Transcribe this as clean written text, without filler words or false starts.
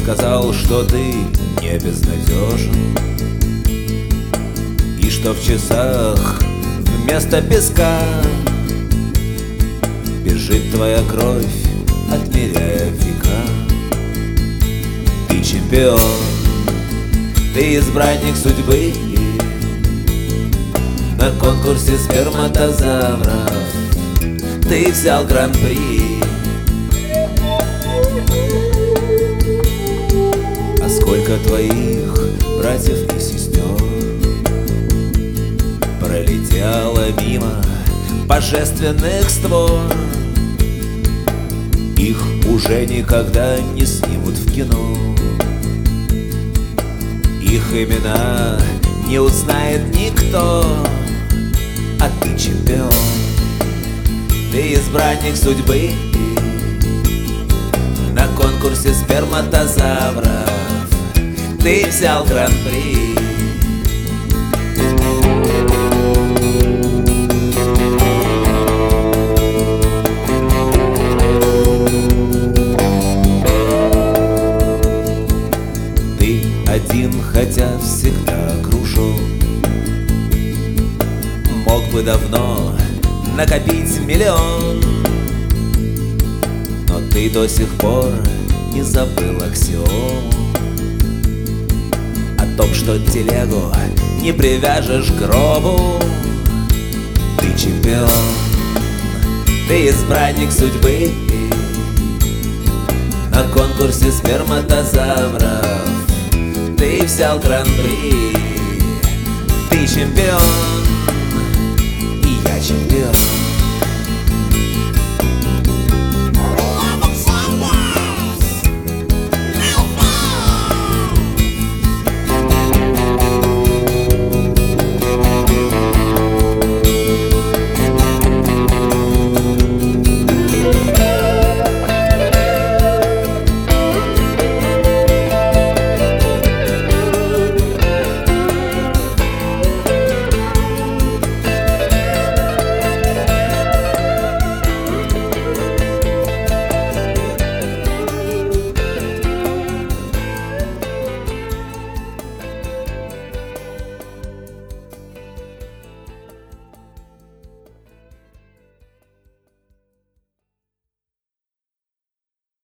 сказал, что ты не безнадежен, и что в часах вместо песка бежит твоя кровь, отмеряя века. Ты чемпион, ты избранник судьбы, на конкурсе сперматозавров ты взял гран-при. А сколько твоих братьев и сестер пролетело мимо божественных створ. Их уже никогда не снимут в кино, их имена не узнает никто. А ты чемпион, ты избранник судьбы, на конкурсе сперматозавров ты взял гран-при. Ты один, хотя всегда окружен, мог бы давно накопить миллион, но ты до сих пор не забыл аксиому о том, что телегу не привяжешь к гробу. Ты чемпион, ты избранник судьбы, на конкурсе сперматозавров ты взял гран-при. Ты чемпион, и я чемпион.